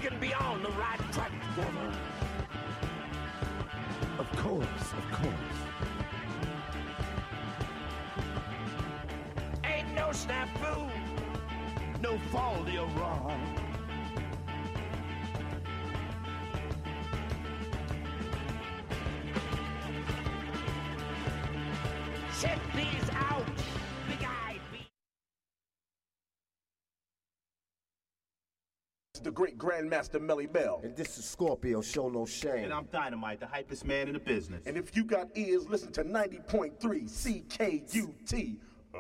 can be on the right track together. Of course, of course. Ain't no snafu, no fault you're wrong. Check these out, big-eyed beast. The great Grandmaster Melly Bell. And this is Scorpio, show no shame. And I'm Dynamite, the hypest man in the business. And if you got ears, listen to 90.3 CKUT.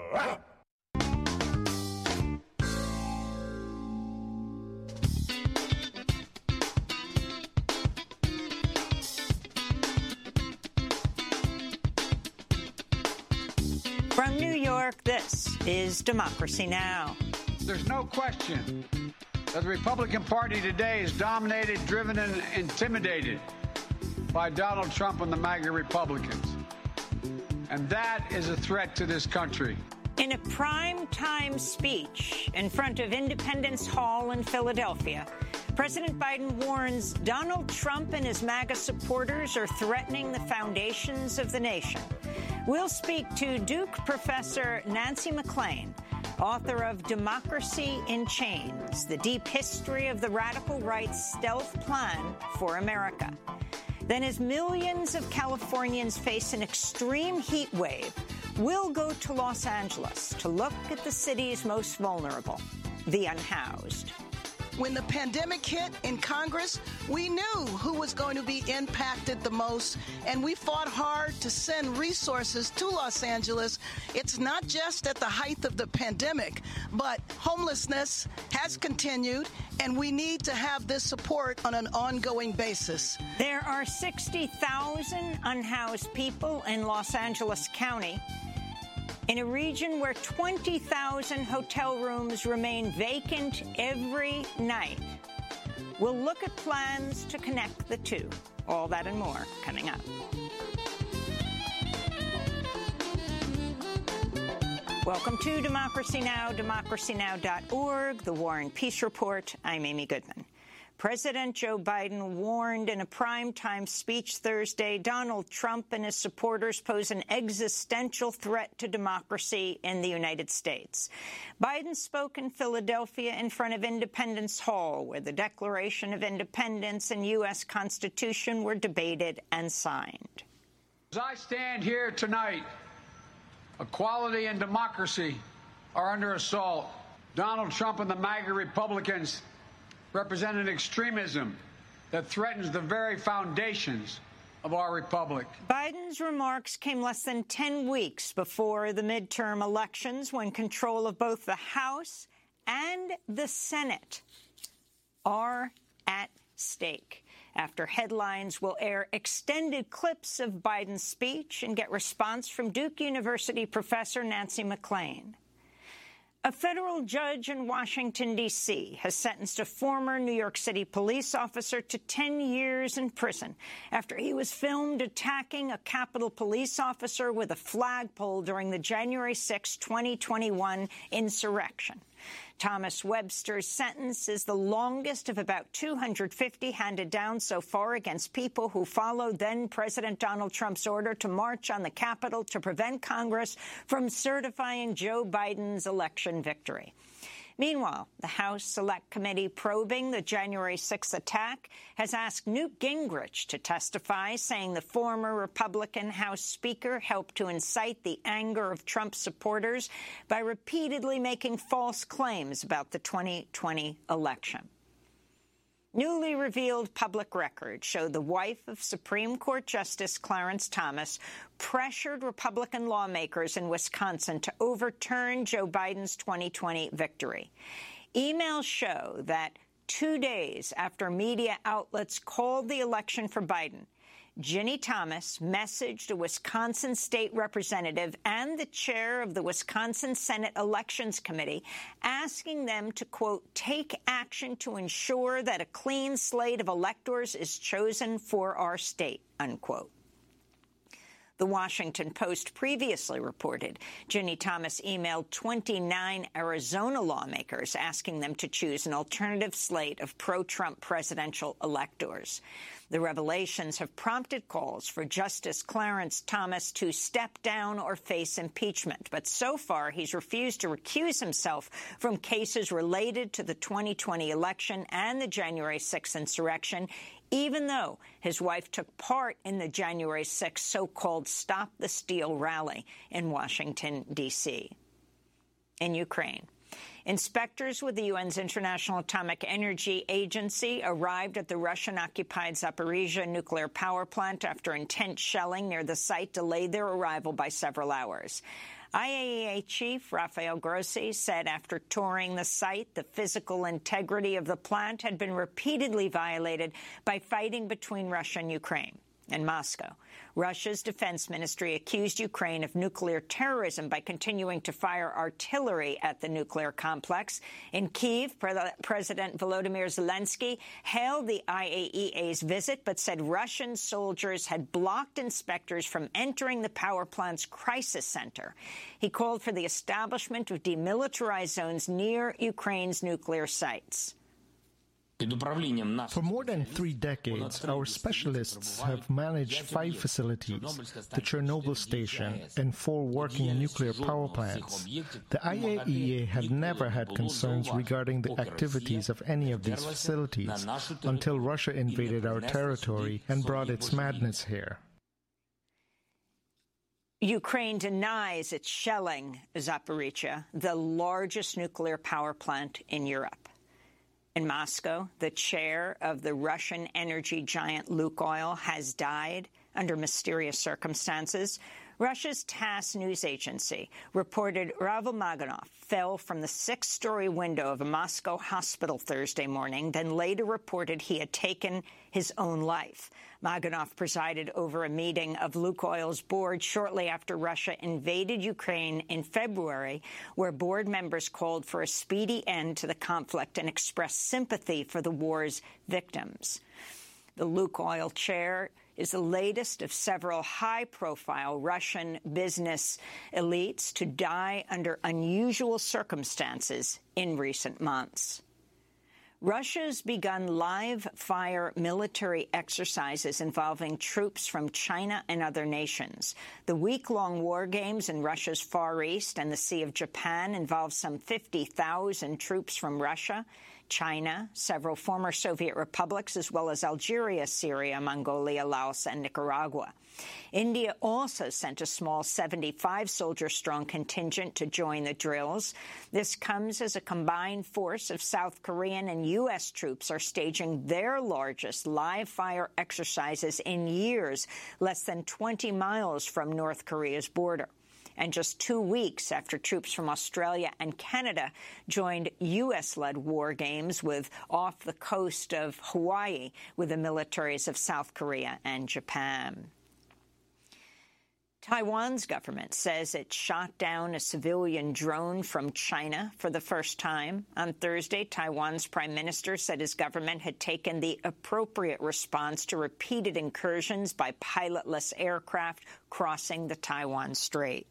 From New York, this is Democracy Now! There's no question that the Republican Party today is dominated, driven, and intimidated by Donald Trump and the MAGA Republicans. And that is a threat to this country. In a prime-time speech in front of Independence Hall in Philadelphia, President Biden warns Donald Trump and his MAGA supporters are threatening the foundations of the nation. We'll speak to Duke professor Nancy MacLean, author of Democracy in Chains, the deep history of the radical right's stealth plan for America. Then, as millions of Californians face an extreme heat wave, we'll go to Los Angeles to look at the city's most vulnerable, the unhoused. When the pandemic hit in Congress, we knew who was going to be impacted the most, and we fought hard to send resources to Los Angeles. It's not just at the height of the pandemic, but homelessness has continued, and we need to have this support on an ongoing basis. There are 60,000 unhoused people in Los Angeles County, in a region where 20,000 hotel rooms remain vacant every night. We'll look at plans to connect the two. All that and more coming up. Welcome to Democracy Now!, democracynow.org, the War and Peace Report. I'm Amy Goodman. President Joe Biden warned in a primetime speech Thursday Donald Trump and his supporters pose an existential threat to democracy in the United States. Biden spoke in Philadelphia in front of Independence Hall, where the Declaration of Independence and U.S. Constitution were debated and signed. As I stand here tonight, equality and democracy are under assault. Donald Trump and the MAGA Republicans represent an extremism that threatens the very foundations of our republic. Biden's remarks came less than 10 weeks before the midterm elections, when control of both the House and the Senate are at stake. After headlines will air extended clips of Biden's speech and get response from Duke University professor Nancy MacLean. A federal judge in Washington, D.C. has sentenced a former New York City police officer to 10 years in prison after he was filmed attacking a Capitol police officer with a flagpole during the January 6, 2021 insurrection. Thomas Webster's sentence is the longest of about 250 handed down so far against people who followed then-President Donald Trump's order to march on the Capitol to prevent Congress from certifying Joe Biden's election victory. Meanwhile, the House Select Committee probing the January 6th attack has asked Newt Gingrich to testify, saying the former Republican House Speaker helped to incite the anger of Trump supporters by repeatedly making false claims about the 2020 election. Newly revealed public records show the wife of Supreme Court Justice Clarence Thomas pressured Republican lawmakers in Wisconsin to overturn Joe Biden's 2020 victory. Emails show that 2 days after media outlets called the election for Biden, Ginny Thomas messaged a Wisconsin state representative and the chair of the Wisconsin Senate Elections Committee asking them to, quote, take action to ensure that a clean slate of electors is chosen for our state, unquote. The Washington Post previously reported Ginny Thomas emailed 29 Arizona lawmakers asking them to choose an alternative slate of pro-Trump presidential electors. The revelations have prompted calls for Justice Clarence Thomas to step down or face impeachment. But so far, he's refused to recuse himself from cases related to the 2020 election and the January 6th insurrection, even though his wife took part in the January 6th so-called Stop the Steal rally in Washington, D.C. In Ukraine, inspectors with the UN's International Atomic Energy Agency arrived at the Russian-occupied Zaporizhzhia nuclear power plant after intense shelling near the site delayed their arrival by several hours. IAEA Chief Rafael Grossi said after touring the site, the physical integrity of the plant had been repeatedly violated by fighting between Russia and Ukraine. In Moscow, Russia's defense ministry accused Ukraine of nuclear terrorism by continuing to fire artillery at the nuclear complex. In Kyiv, President Volodymyr Zelensky hailed the IAEA's visit but said Russian soldiers had blocked inspectors from entering the power plant's crisis center. He called for the establishment of demilitarized zones near Ukraine's nuclear sites. For more than 3 decades, our specialists have managed 5 facilities, the Chernobyl station, and 4 working nuclear power plants. The IAEA had never had concerns regarding the activities of any of these facilities until Russia invaded our territory and brought its madness here. Ukraine denies it's shelling Zaporizhzhia, the largest nuclear power plant in Europe. In Moscow, the chair of the Russian energy giant Lukoil has died under mysterious circumstances. Russia's TASS news agency reported Ravel Maganov fell from the 6th-story window of a Moscow hospital Thursday morning, then later reported he had taken his own life. Maganov presided over a meeting of Lukoil's board shortly after Russia invaded Ukraine in February, where board members called for a speedy end to the conflict and expressed sympathy for the war's victims. The Lukoil chair is the latest of several high-profile Russian business elites to die under unusual circumstances in recent months. Russia's begun live-fire military exercises involving troops from China and other nations. The week-long war games in Russia's Far East and the Sea of Japan involve some 50,000 troops from Russia, China, several former Soviet republics, as well as Algeria, Syria, Mongolia, Laos, and Nicaragua. India also sent a small 75-soldier-strong contingent to join the drills. This comes as a combined force of South Korean and U.S. troops are staging their largest live-fire exercises in years, less than 20 miles from North Korea's border. And just 2 weeks after troops from Australia and Canada joined U.S.-led war games off the coast of Hawaii with the militaries of South Korea and Japan. Taiwan's government says it shot down a civilian drone from China for the first time. On Thursday, Taiwan's prime minister said his government had taken the appropriate response to repeated incursions by pilotless aircraft crossing the Taiwan Strait.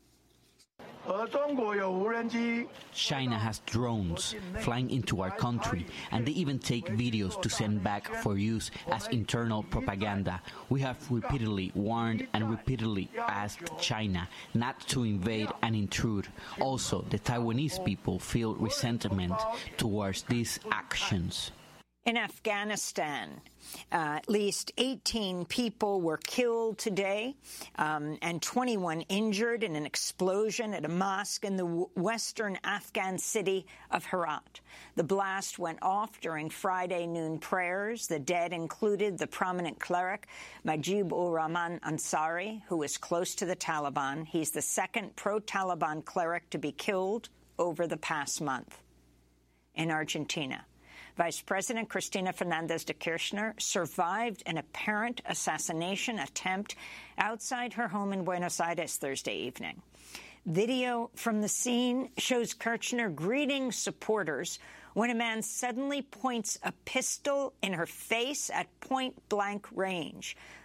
China has drones flying into our country, and they even take videos to send back for use as internal propaganda. We have repeatedly warned and repeatedly asked China not to invade and intrude. Also, the Taiwanese people feel resentment towards these actions. In Afghanistan, at least 18 people were killed today and 21 injured in an explosion at a mosque in the western Afghan city of Herat. The blast went off during Friday noon prayers. The dead included the prominent cleric Majib-ur-Rahman Ansari, who is close to the Taliban. He's the second pro-Taliban cleric to be killed over the past month. In Argentina, Vice President Cristina Fernández de Kirchner survived an apparent assassination attempt outside her home in Buenos Aires Thursday evening. Video from the scene shows Kirchner greeting supporters when a man suddenly points a pistol in her face at point-blank range.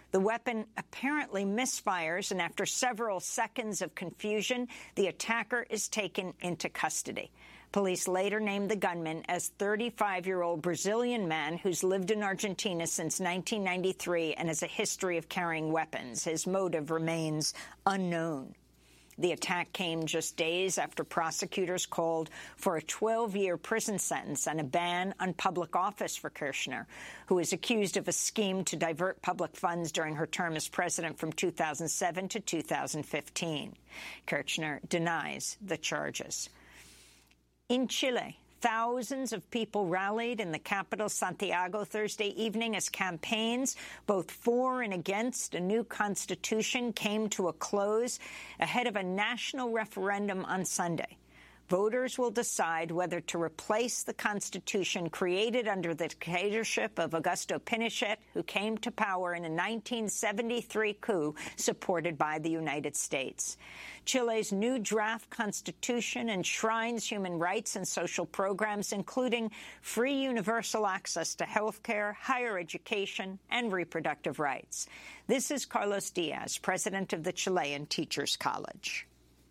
The weapon apparently misfires, and after several seconds of confusion, the attacker is taken into custody. Police later named the gunman as 35-year-old Brazilian man who's lived in Argentina since 1993 and has a history of carrying weapons. His motive remains unknown. The attack came just days after prosecutors called for a 12-year prison sentence and a ban on public office for Kirchner, who is accused of a scheme to divert public funds during her term as president from 2007 to 2015. Kirchner denies the charges. In Chile, thousands of people rallied in the capital, Santiago, Thursday evening as campaigns, both for and against a new constitution, came to a close ahead of a national referendum on Sunday. Voters will decide whether to replace the constitution created under the dictatorship of Augusto Pinochet, who came to power in a 1973 coup supported by the United States. Chile's new draft constitution enshrines human rights and social programs, including free universal access to health care, higher education, and reproductive rights. This is Carlos Diaz, president of the Chilean Teachers College.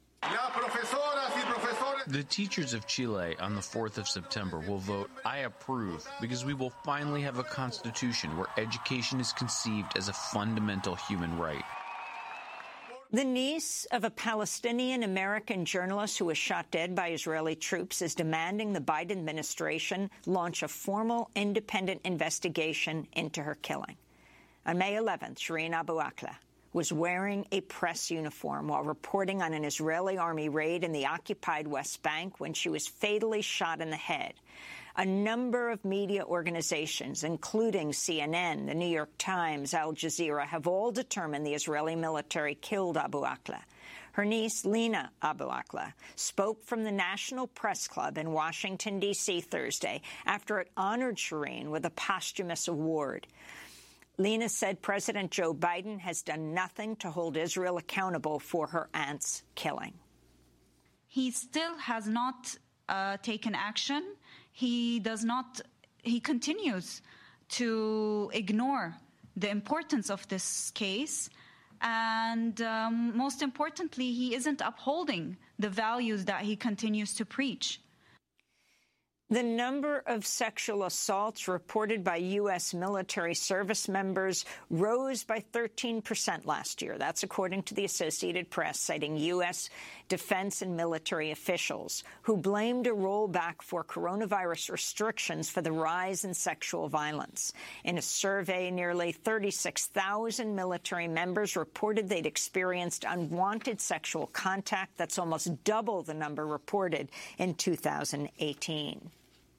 The teachers of Chile on the 4th of September will vote I approve because we will finally have a constitution where education is conceived as a fundamental human right. The niece of a Palestinian-American journalist who was shot dead by Israeli troops is demanding the Biden administration launch a formal independent investigation into her killing. On May 11th, Shireen Abu Akleh was wearing a press uniform while reporting on an Israeli army raid in the occupied West Bank when she was fatally shot in the head. A number of media organizations, including CNN, The New York Times, Al Jazeera, have all determined the Israeli military killed Abu Akleh. Her niece, Lena Abu Akleh, spoke from the National Press Club in Washington, D.C. Thursday after it honored Shireen with a posthumous award. Lena said President Joe Biden has done nothing to hold Israel accountable for her aunt's killing. He still has not taken action. He continues to ignore the importance of this case. And most importantly, he isn't upholding the values that he continues to preach. The number of sexual assaults reported by U.S. military service members rose by 13% last year. That's according to the Associated Press, citing U.S. defense and military officials who blamed a rollback for coronavirus restrictions for the rise in sexual violence. In a survey, nearly 36,000 military members reported they'd experienced unwanted sexual contact. That's almost double the number reported in 2018.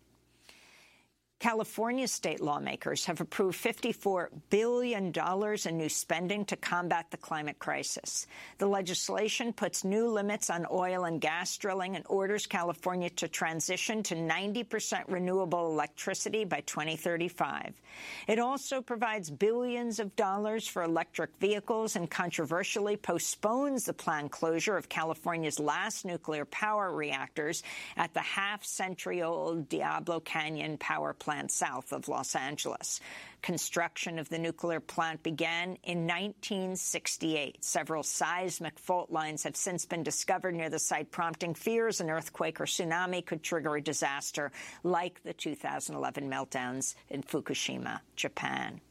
California state lawmakers have approved $54 billion in new spending to combat the climate crisis. The legislation puts new limits on oil and gas drilling and orders California to transition to 90% renewable electricity by 2035. It also provides billions of dollars for electric vehicles and controversially postpones the planned closure of California's last nuclear power reactors at the half-century-old Diablo Canyon power plant south of Los Angeles. Construction of the nuclear plant began in 1968. Several seismic fault lines have since been discovered near the site, prompting fears an earthquake or tsunami could trigger a disaster like the 2011 meltdowns in Fukushima, Japan.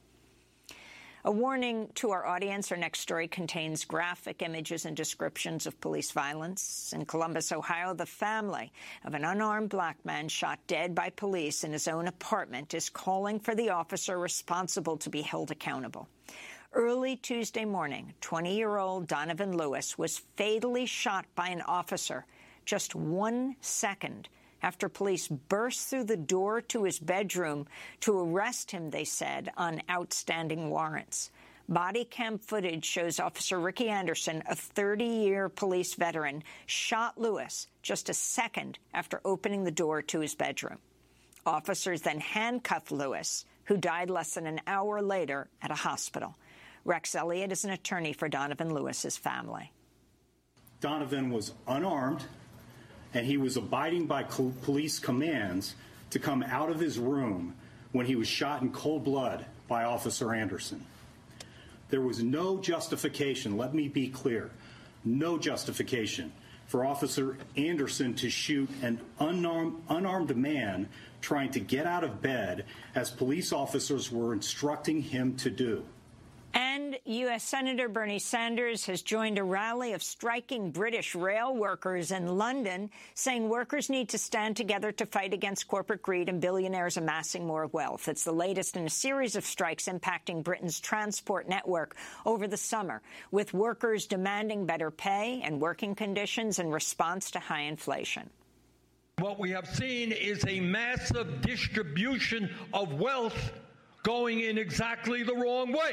A warning to our audience, our next story contains graphic images and descriptions of police violence. In Columbus, Ohio, the family of an unarmed black man shot dead by police in his own apartment is calling for the officer responsible to be held accountable. Early Tuesday morning, 20-year-old Donovan Lewis was fatally shot by an officer just 1 second after police burst through the door to his bedroom to arrest him, they said, on outstanding warrants. Body cam footage shows Officer Ricky Anderson, a 30-year police veteran, shot Lewis just a second after opening the door to his bedroom. Officers then handcuffed Lewis, who died less than an hour later at a hospital. Rex Elliott is an attorney for Donovan Lewis's family. Donovan was unarmed, and he was abiding by police commands to come out of his room when he was shot in cold blood by Officer Anderson. There was no justification, let me be clear, no justification for Officer Anderson to shoot an unarmed man trying to get out of bed as police officers were instructing him to do. And U.S. Senator Bernie Sanders has joined a rally of striking British rail workers in London, saying workers need to stand together to fight against corporate greed and billionaires amassing more wealth. It's the latest in a series of strikes impacting Britain's transport network over the summer, with workers demanding better pay and working conditions in response to high inflation. What we have seen is a massive distribution of wealth going in exactly the wrong way.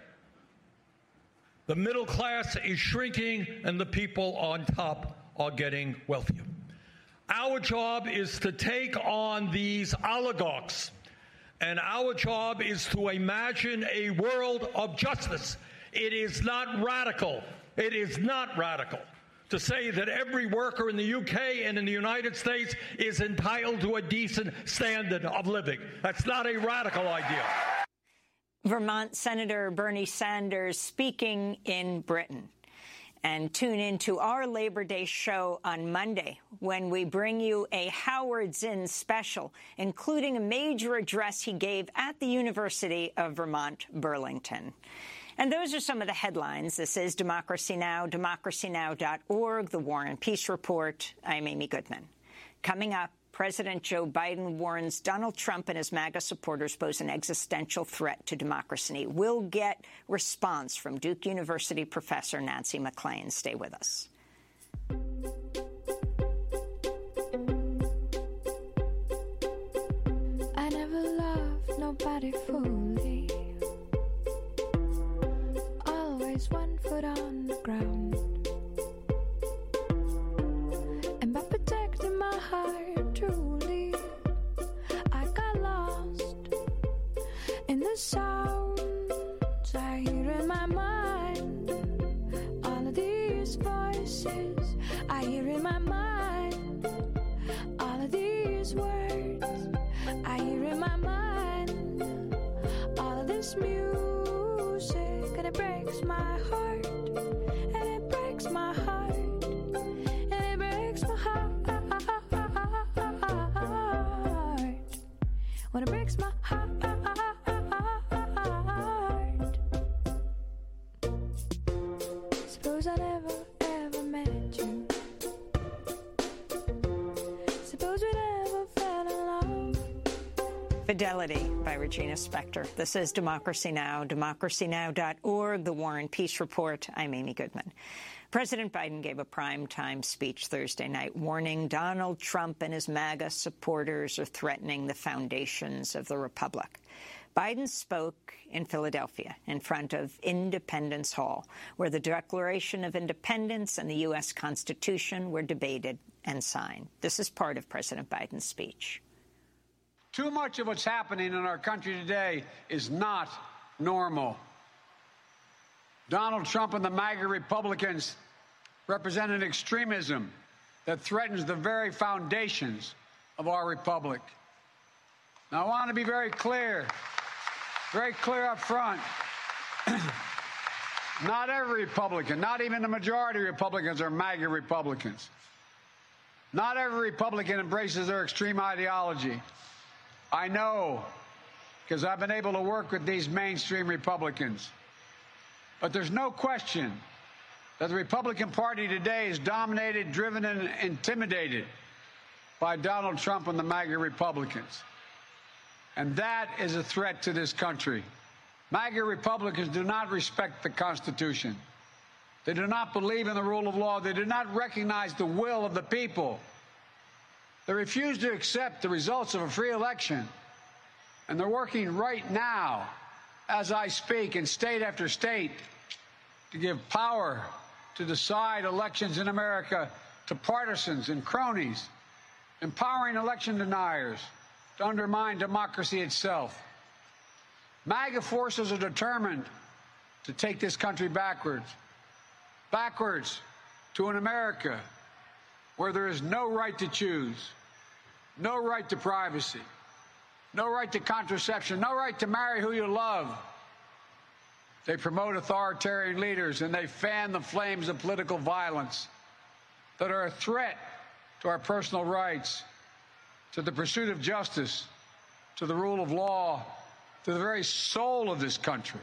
The middle class is shrinking and the people on top are getting wealthier. Our job is to take on these oligarchs, and our job is to imagine a world of justice. It is not radical. It is not radical to say that every worker in the UK and in the United States is entitled to a decent standard of living. That's not a radical idea. Vermont Senator Bernie Sanders speaking in Britain. And tune into our Labor Day show on Monday when we bring you a Howard Zinn special, including a major address he gave at the University of Vermont, Burlington. And those are some of the headlines. This is Democracy Now!, democracynow.org, The War and Peace Report. I'm Amy Goodman. Coming up, President Joe Biden warns Donald Trump and his MAGA supporters pose an existential threat to democracy. We'll get response from Duke University professor Nancy MacLean. Stay with us. I never loved nobody fully. Always 1 foot on the ground. And by protecting my heart truly, I got lost in the sounds I hear in my mind. All of these voices I hear in my mind. All of these words I hear in my mind. All of this music, and it breaks my heart. And it breaks my heart. And it breaks my heart. When it breaks my heart. Suppose I never ever met you. Suppose we never fell in love. Fidelity by Regina Spektor. This is Democracy Now!, democracynow.org, The War and Peace Report. I'm Amy Goodman. President Biden gave a primetime speech Thursday night warning Donald Trump and his MAGA supporters are threatening the foundations of the republic. Biden spoke in Philadelphia in front of Independence Hall, where the Declaration of Independence and the U.S. Constitution were debated and signed. This is part of President Biden's speech. Too much of what's happening in our country today is not normal. Donald Trump and the MAGA Republicans represent an extremism that threatens the very foundations of our republic. Now, I want to be very clear up front. Not every Republican, not even the majority of Republicans are MAGA Republicans. Not every Republican embraces their extreme ideology. I know, because I've been able to work with these mainstream Republicans. But there's no question that the Republican Party today is dominated, driven, and intimidated by Donald Trump and the MAGA Republicans. And that is a threat to this country. MAGA Republicans do not respect the Constitution. They do not believe in the rule of law. They do not recognize the will of the people. They refuse to accept the results of a free election. And they're working right now, as I speak, in state after state, to give power to decide elections in America to partisans and cronies, empowering election deniers to undermine democracy itself. MAGA forces are determined to take this country backwards to an America where there is no right to choose, no right to privacy, no right to contraception, no right to marry who you love, They promote authoritarian leaders, and they fan the flames of political violence that are a threat to our personal rights, to the pursuit of justice, to the rule of law, to the very soul of this country.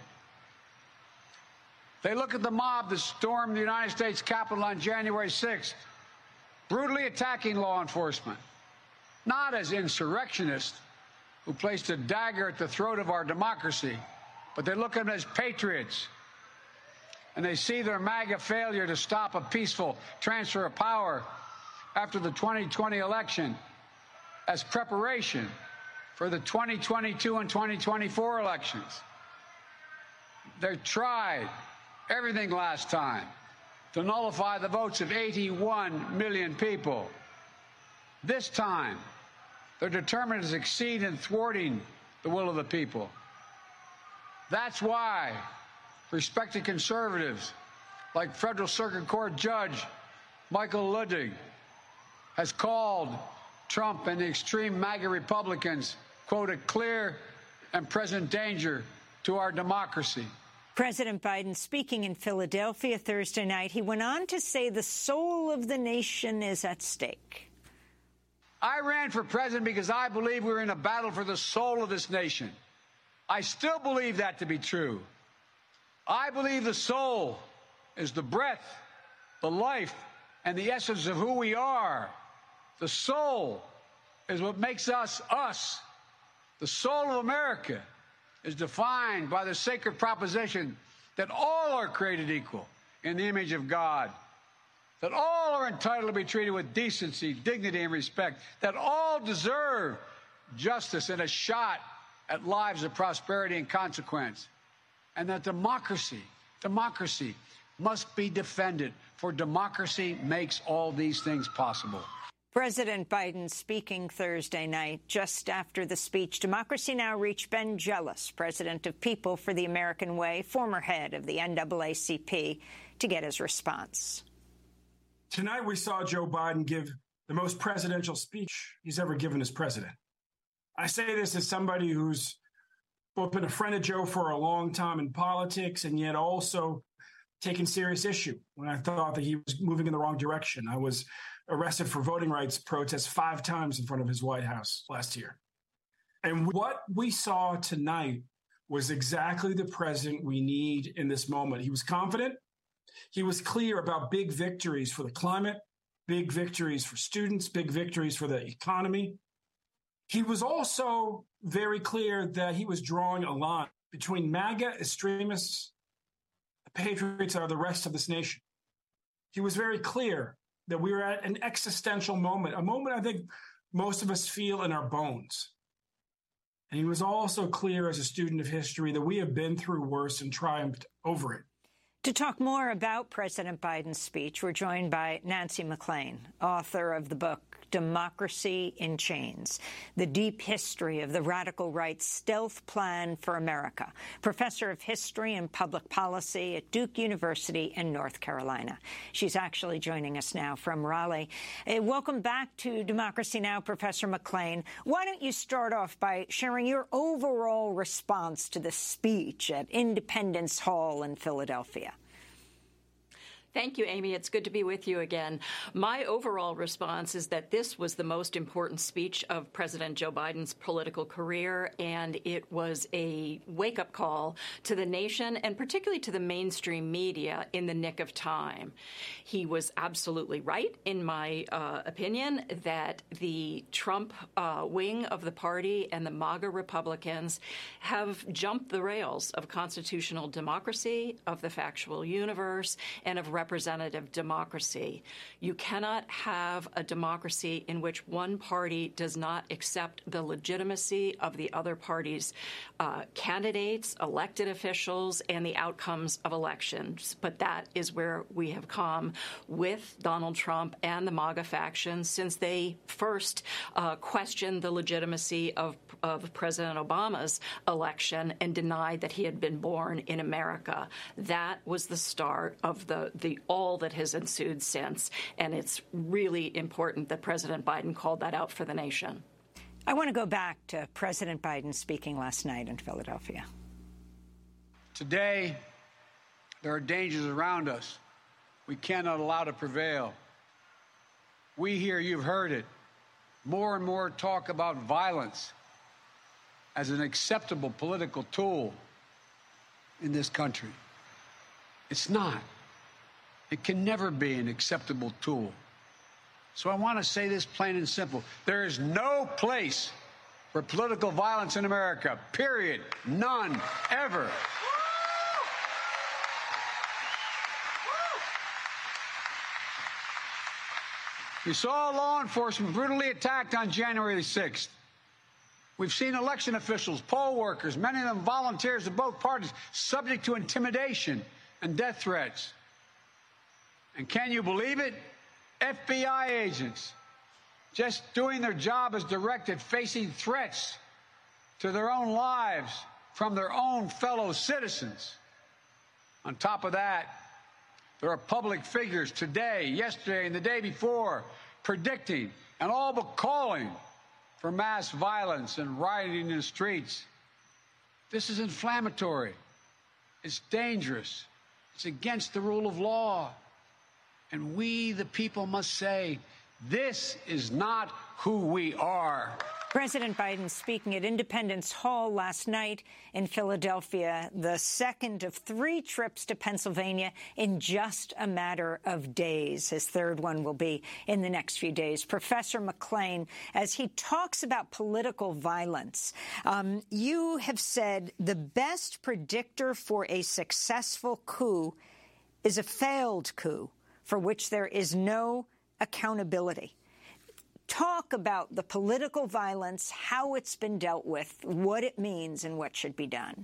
They look at the mob that stormed the United States Capitol on January 6th, brutally attacking law enforcement, not as insurrectionists who placed a dagger at the throat of our democracy, but they look at them as patriots. And they see their MAGA failure to stop a peaceful transfer of power after the 2020 election as preparation for the 2022 and 2024 elections. They tried everything last time to nullify the votes of 81 million people. This time, they're determined to succeed in thwarting the will of the people. That's why respected conservatives like Federal Circuit Court Judge Michael Luttig has called Trump and the extreme MAGA Republicans, quote, a clear and present danger to our democracy. President Biden speaking in Philadelphia Thursday night, he went on to say the soul of the nation is at stake. I ran for president because I believe we're in a battle for the soul of this nation. I still believe that to be true. I believe the soul is the breath, the life, and the essence of who we are. The soul is what makes us, us. The soul of America is defined by the sacred proposition that all are created equal in the image of God, that all are entitled to be treated with decency, dignity, and respect, that all deserve justice and a shot at lives of prosperity and consequence, and that democracy must be defended, for democracy makes all these things possible. President Biden speaking Thursday night, just after the speech. Democracy Now! Reached Ben Jealous, president of People for the American Way, former head of the NAACP, to get his response. Tonight we saw Joe Biden give the most presidential speech he's ever given as president. I say this as somebody who's both been a friend of Joe for a long time in politics and yet also taken serious issue when I thought that he was moving in the wrong direction. I was arrested for voting rights protests 5 times in front of his White House last year. And what we saw tonight was exactly the president we need in this moment. He was confident. He was clear about big victories for the climate, big victories for students, big victories for the economy. He was also very clear that he was drawing a line between MAGA extremists, the patriots, and the rest of this nation. He was very clear that we were at an existential moment, a moment I think most of us feel in our bones. And he was also clear as a student of history that we have been through worse and triumphed over it. To talk more about President Biden's speech, we're joined by Nancy MacLean, author of the book Democracy in Chains, The Deep History of the Radical Right's Stealth Plan for America, professor of history and public policy at Duke University in North Carolina. She's actually joining us now from Raleigh. Welcome back to Democracy Now!, Professor MacLean. Why don't you start off by sharing your overall response to the speech at Independence Hall in Philadelphia? Thank you, Amy. It's good to be with you again. My overall response is that this was the most important speech of President Joe Biden's political career, and it was a wake-up call to the nation and particularly to the mainstream media in the nick of time. He was absolutely right, in my opinion, that the Trump wing of the party and the MAGA Republicans have jumped the rails of constitutional democracy, of the factual universe, and of representative democracy. You cannot have a democracy in which one party does not accept the legitimacy of the other party's candidates, elected officials, and the outcomes of elections. But that is where we have come with Donald Trump and the MAGA faction since they first questioned the legitimacy of President Obama's election and denied that he had been born in America. That was the start of the all that has ensued since, and it's really important that President Biden called that out for the nation. I want to go back to President Biden speaking last night in Philadelphia. Today, There are dangers around us we cannot allow to prevail. We hear, you've heard it, more and more talk about violence as an acceptable political tool in this country. It's not. It can never be an acceptable tool. So I want to say this plain and simple. There is no place for political violence in America, period. None, ever. We saw law enforcement brutally attacked on January the 6th. We've seen election officials, poll workers, many of them volunteers of both parties, subject to intimidation and death threats. And can you believe it? FBI agents just doing their job as directed, facing threats to their own lives from their own fellow citizens. On top of that, there are public figures today, yesterday, and the day before predicting and all but calling for mass violence and rioting in the streets. This is inflammatory. It's dangerous. It's against the rule of law. And we, the people, must say, this is not who we are. President Biden speaking at Independence Hall last night in Philadelphia, the second of 3 trips to Pennsylvania in just a matter of days. His third one will be in the next few days. Professor McClain, as he talks about political violence, you have said the best predictor for a successful coup is a failed coup for which there is no accountability. Talk about the political violence, how it's been dealt with, what it means, and what should be done.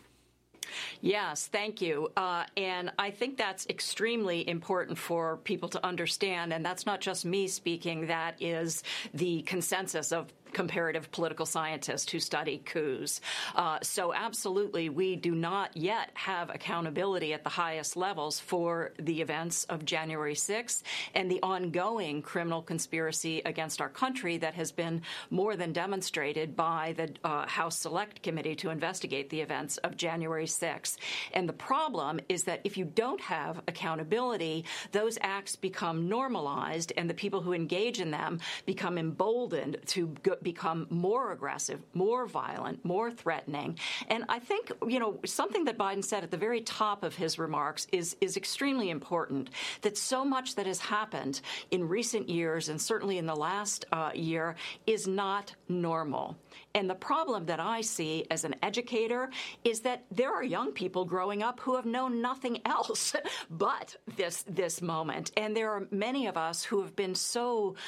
Yes, thank you. And I think that's extremely important for people to understand. And that's not just me speaking. That is the consensus of comparative political scientists who study coups. So absolutely, we do not yet have accountability at the highest levels for the events of January 6th and the ongoing criminal conspiracy against our country that has been more than demonstrated by the House Select Committee to investigate the events of January 6th. And the problem is that if you don't have accountability, those acts become normalized and the people who engage in them become emboldened to become more aggressive, more violent, more threatening. And I think, something that Biden said at the very top of his remarks is extremely important, that so much that has happened in recent years and certainly in the last year is not normal. And the problem that I see as an educator is that there are young people growing up who have known nothing else but this moment. And there are many of us who have been so,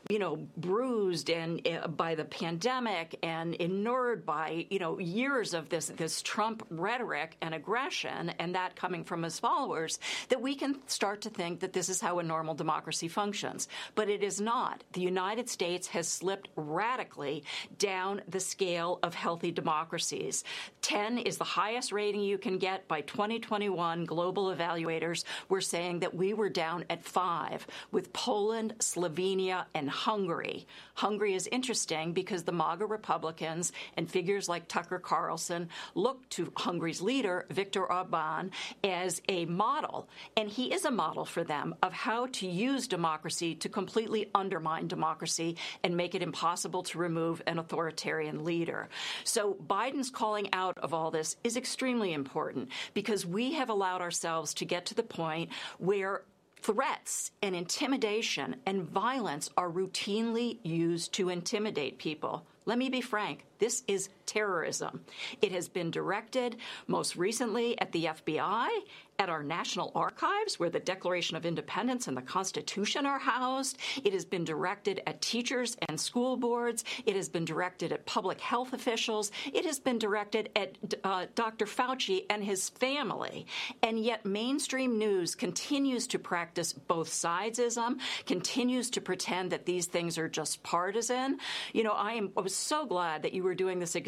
bruised and by the pandemic and inured by, years of this Trump rhetoric and aggression, and that coming from his followers, that we can start to think that this is how a normal democracy functions. But it is not. The United States has slipped radically down the scale of healthy democracies. 10 is the highest rating you can get. By 2021, global evaluators were saying that we were down at 5 with Poland, Slovenia, and Hungary. Hungary is interesting because the MAGA Republicans and figures like Tucker Carlson look to Hungary's leader, Viktor Orbán, as a model. And he is a model for them of how to use democracy to completely undermine democracy and make it impossible to remove an authoritarian leader. So Biden's calling out of all this is extremely important because we have allowed ourselves to get to the point where threats and intimidation and violence are routinely used to intimidate people. Let me be frank. This is terrorism. It has been directed most recently at the FBI, at our National Archives, where the Declaration of Independence and the Constitution are housed. It has been directed at teachers and school boards. It has been directed at public health officials. It has been directed at Dr. Fauci and his family. And yet mainstream news continues to practice both sidesism, continues to pretend that these things are just partisan. I was so glad that you were doing this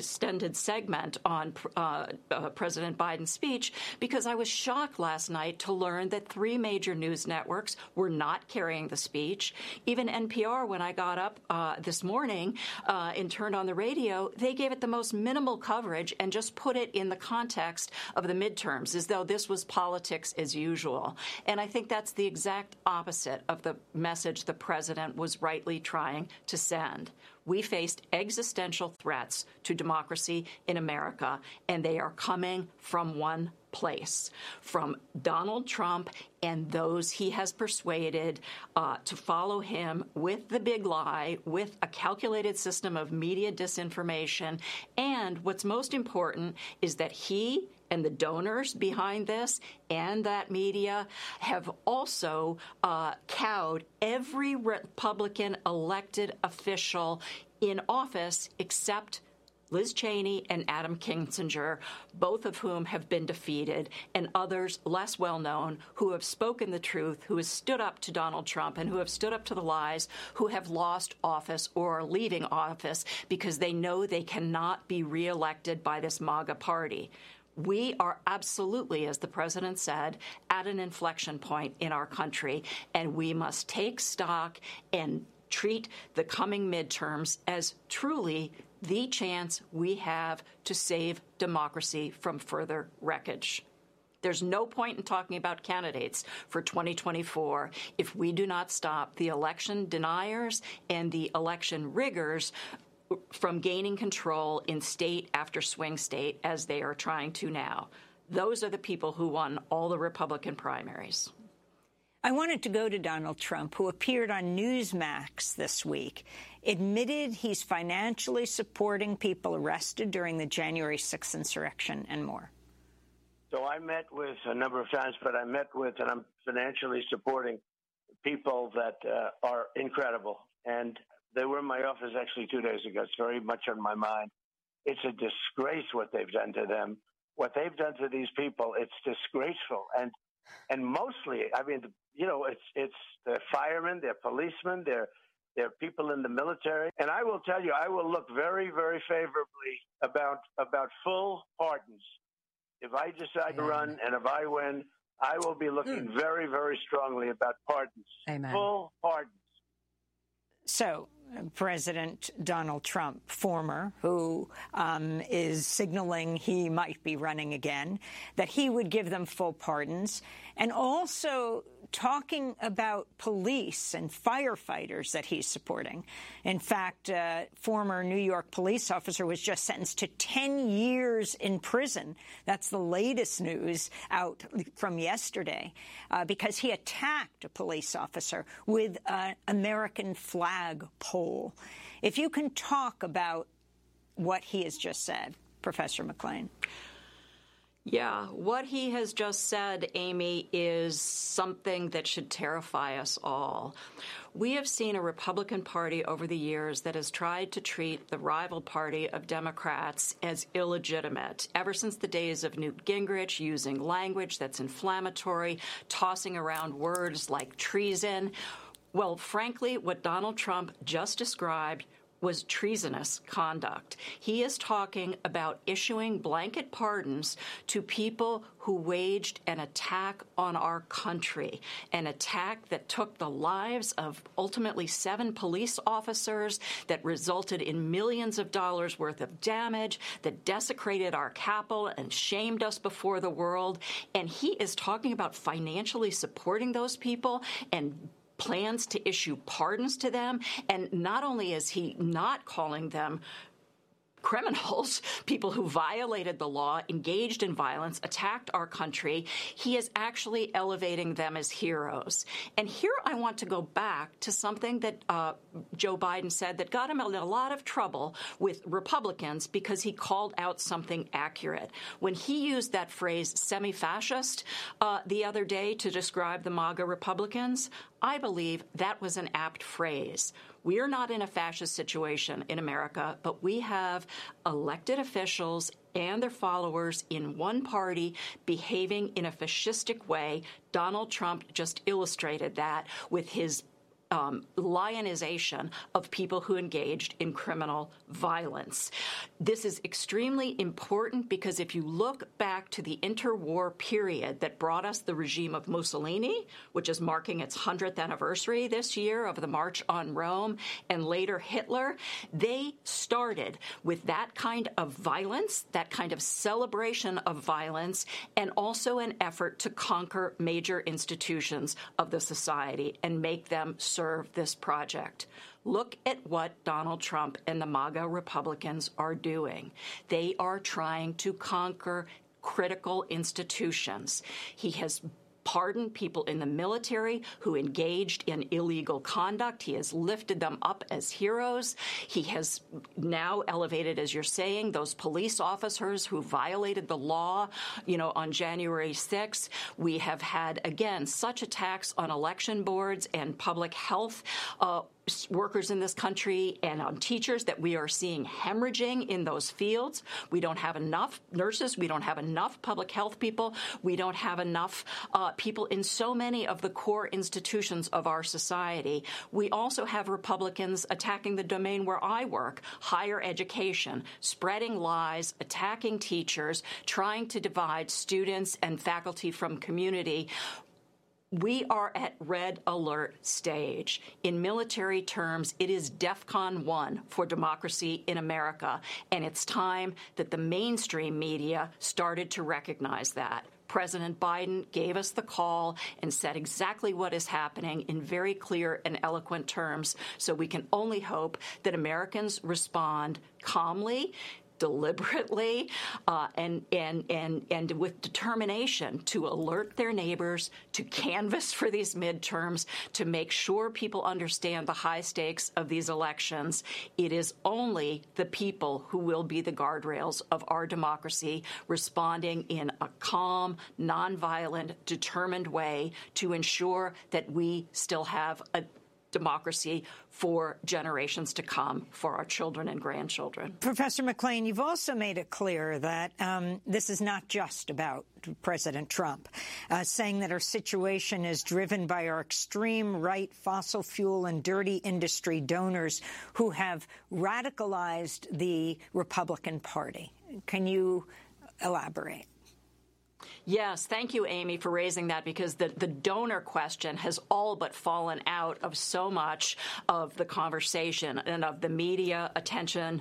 extended segment on President Biden's speech because I was shocked last night to learn that 3 major news networks were not carrying the speech. Even NPR, when I got up this morning and turned on the radio, they gave it the most minimal coverage and just put it in the context of the midterms, as though this was politics as usual. And I think that's the exact opposite of the message the president was rightly trying to send. We faced existential threats to democracy in America, and they are coming from one place, from Donald Trump and those he has persuaded to follow him with the big lie, with a calculated system of media disinformation. And what's most important is that he and the donors behind this and that media have also cowed every Republican elected official in office except Liz Cheney and Adam Kinzinger, both of whom have been defeated, and others less well-known who have spoken the truth, who have stood up to Donald Trump and who have stood up to the lies, who have lost office or are leaving office because they know they cannot be reelected by this MAGA party. We are absolutely, as the president said, at an inflection point in our country, and we must take stock and treat the coming midterms as truly the chance we have to save democracy from further wreckage. There's no point in talking about candidates for 2024 if we do not stop the election deniers and the election riggers from gaining control in state after swing state, as they are trying to now. Those are the people who won all the Republican primaries. I wanted to go to Donald Trump, who appeared on Newsmax this week, admitted he's financially supporting people arrested during the January 6th insurrection and more. So I met with a number of times, but I met with, and I'm financially supporting people that are incredible. And they were in my office actually 2 days ago. It's very much on my mind. It's a disgrace what they've done to them. What they've done to these people, it's disgraceful. And mostly, I mean, you know, it's they're firemen, they're policemen, they're people in the military. And I will tell you, I will look very, very favorably about full pardons. If I decide to run and if I win, I will be looking very, very strongly about pardons. Amen. Full pardons. So President Donald Trump, former, who is signaling he might be running again, that he would give them full pardons, and also talking about police and firefighters that he's supporting. In fact, former New York police officer was just sentenced to 10 years in prison. That's the latest news out from yesterday, because he attacked a police officer with an American flag pole. If you can talk about what he has just said, Professor McClain. Yeah, what he has just said, Amy, is something that should terrify us all. We have seen a Republican Party over the years that has tried to treat the rival party of Democrats as illegitimate, ever since the days of Newt Gingrich, using language that's inflammatory, tossing around words like treason. Well, frankly, what Donald Trump just described was treasonous conduct. He is talking about issuing blanket pardons to people who waged an attack on our country, an attack that took the lives of ultimately 7 police officers, that resulted in millions of dollars worth of damage, that desecrated our Capitol and shamed us before the world. And he is talking about financially supporting those people and plans to issue pardons to them. And not only is he not calling them criminals, people who violated the law, engaged in violence, attacked our country, he is actually elevating them as heroes. And here I want to go back to something that Joe Biden said that got him in a lot of trouble with Republicans because he called out something accurate. When he used that phrase semi-fascist the other day to describe the MAGA Republicans, I believe that was an apt phrase. We are not in a fascist situation in America, but we have elected officials and their followers in one party behaving in a fascistic way. Donald Trump just illustrated that with his lionization of people who engaged in criminal violence. This is extremely important because if you look back to the interwar period that brought us the regime of Mussolini, which is marking its 100th anniversary this year of the March on Rome, and later Hitler, they started with that kind of violence, that kind of celebration of violence, and also an effort to conquer major institutions of the society and make them serve this project. Look at what Donald Trump and the MAGA Republicans are doing. They are trying to conquer critical institutions. He has pardoned people in the military who engaged in illegal conduct. He has lifted them up as heroes. He has now elevated, as you're saying, those police officers who violated the law, on January 6th. We have had, again, such attacks on election boards and public health workers in this country and on teachers that we are seeing hemorrhaging in those fields. We don't have enough nurses. We don't have enough public health people. We don't have enough people in so many of the core institutions of our society. We also have Republicans attacking the domain where I work, higher education, spreading lies, attacking teachers, trying to divide students and faculty from community. We are at red alert stage. In military terms, it is DEFCON 1 for democracy in America, and it's time that the mainstream media started to recognize that. President Biden gave us the call and said exactly what is happening in very clear and eloquent terms, so we can only hope that Americans respond calmly, deliberately, and with determination to alert their neighbors, to canvass for these midterms, to make sure people understand the high stakes of these elections. It is only the people who will be the guardrails of our democracy, responding in a calm, nonviolent, determined way to ensure that we still have a democracy for generations to come, for our children and grandchildren. Professor McClain, you've also made it clear that this is not just about President Trump, saying that our situation is driven by our extreme right fossil fuel and dirty industry donors who have radicalized the Republican Party. Can you elaborate? Yes, thank you, Amy, for raising that, because the donor question has all but fallen out of so much of the conversation and of the media attention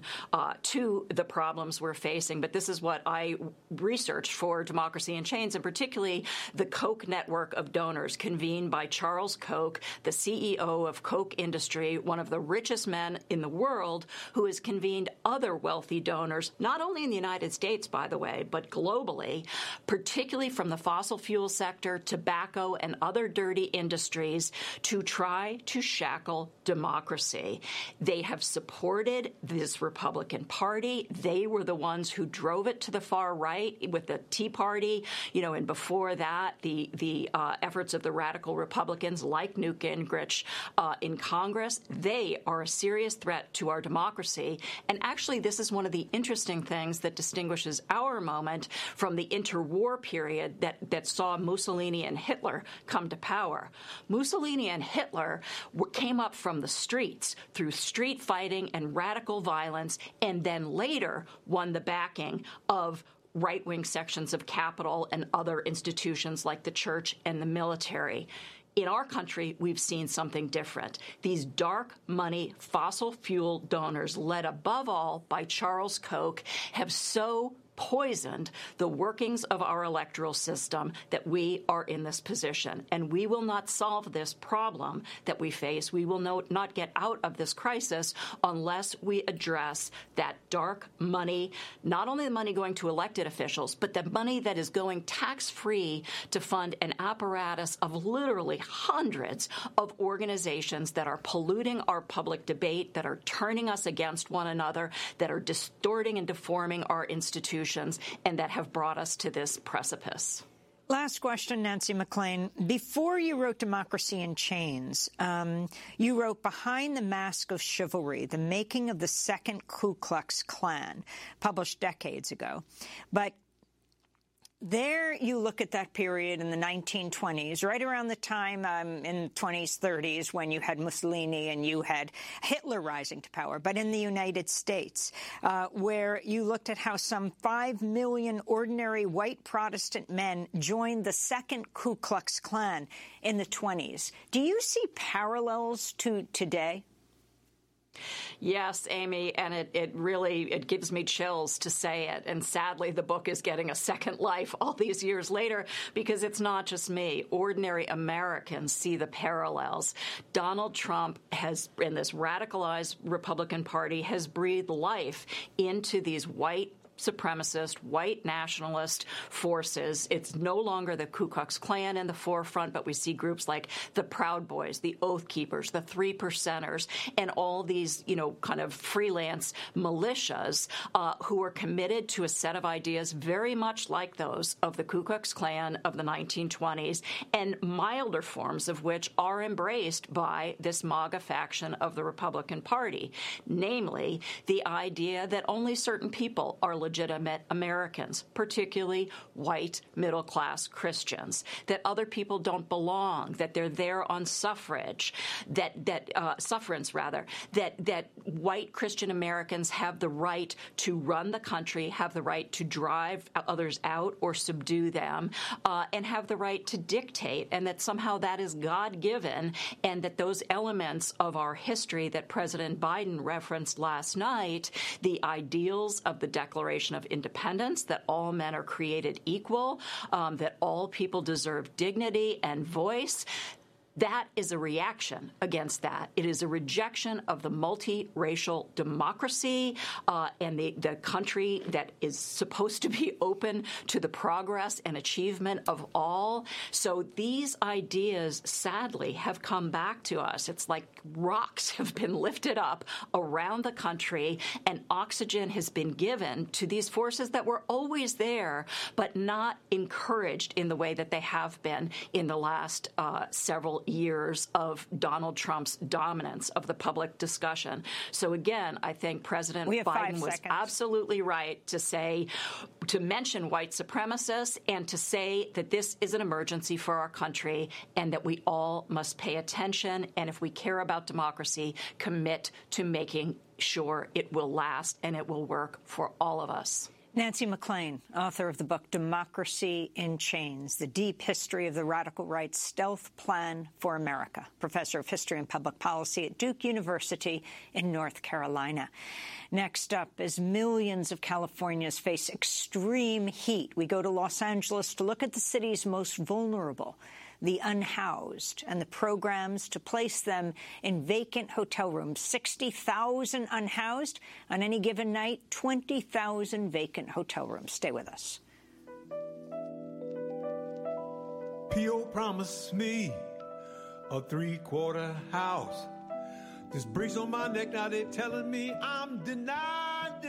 to the problems we're facing. But this is what I researched for Democracy in Chains, and particularly the Koch network of donors convened by Charles Koch, the CEO of Koch Industry, one of the richest men in the world, who has convened other wealthy donors, not only in the United States, by the way, but globally, particularly from the fossil fuel sector, tobacco, and other dirty industries, to try to shackle democracy. They have supported this Republican Party. They were the ones who drove it to the far right with the Tea Party, and before that, the efforts of the radical Republicans like Newt Gingrich in Congress. They are a serious threat to our democracy. And actually, this is one of the interesting things that distinguishes our moment from the interwar period that saw Mussolini and Hitler come to power. Mussolini and Hitler came up from the streets through street fighting and radical violence, and then later won the backing of right-wing sections of capital and other institutions like the church and the military. In our country, we've seen something different. These dark money fossil fuel donors, led above all by Charles Koch, have so poisoned the workings of our electoral system that we are in this position. And we will not solve this problem that we face. We will not get out of this crisis unless we address that dark money, not only the money going to elected officials, but the money that is going tax-free to fund an apparatus of literally hundreds of organizations that are polluting our public debate, that are turning us against one another, that are distorting and deforming our institutions, and that have brought us to this precipice. Last question, Nancy McClain. Before you wrote Democracy in Chains, you wrote Behind the Mask of Chivalry, The Making of the Second Ku Klux Klan, published decades ago. But there you look at that period in the 1920s, right around the time in the 20s, 30s, when you had Mussolini and you had Hitler rising to power, but in the United States, where you looked at how some 5 million ordinary white Protestant men joined the second Ku Klux Klan in the 20s. Do you see parallels to today? Yes, Amy, and it really gives me chills to say it. And sadly, the book is getting a second life all these years later because it's not just me. Ordinary Americans see the parallels. Donald Trump has, in this radicalized Republican Party, has breathed life into these white supremacist, white nationalist forces. It's no longer the Ku Klux Klan in the forefront, but we see groups like the Proud Boys, the Oath Keepers, the Three Percenters, and all these, kind of freelance militias who are committed to a set of ideas very much like those of the Ku Klux Klan of the 1920s, and milder forms of which are embraced by this MAGA faction of the Republican Party, namely the idea that only certain people are legitimate Americans, particularly white middle-class Christians, that other people don't belong, that they're there on sufferance, that white Christian Americans have the right to run the country, have the right to drive others out or subdue them, and have the right to dictate, and that somehow that is God-given, and that those elements of our history that President Biden referenced last night, the ideals of the Declaration of Independence, that all men are created equal, that all people deserve dignity and voice, that is a reaction against that. It is a rejection of the multiracial democracy and the country that is supposed to be open to the progress and achievement of all. So these ideas, sadly, have come back to us. It's like rocks have been lifted up around the country and oxygen has been given to these forces that were always there, but not encouraged in the way that they have been in the last several years of Donald Trump's dominance of the public discussion. So again, I think President Biden was absolutely right to mention white supremacists and to say that this is an emergency for our country and that we all must pay attention and, if we care about democracy, commit to making sure it will last and it will work for all of us. Nancy MacLean, author of the book Democracy in Chains, The Deep History of the Radical Right's Stealth Plan for America, professor of history and public policy at Duke University in North Carolina. Next up, as millions of Californians face extreme heat, we go to Los Angeles to look at the city's most vulnerable, the unhoused, and the programs to place them in vacant hotel rooms. 60,000 unhoused on any given night, 20,000 vacant hotel rooms. Stay with us. P.O. promised me a 3-quarter house. This breeze on my neck, now they're telling me I'm denied.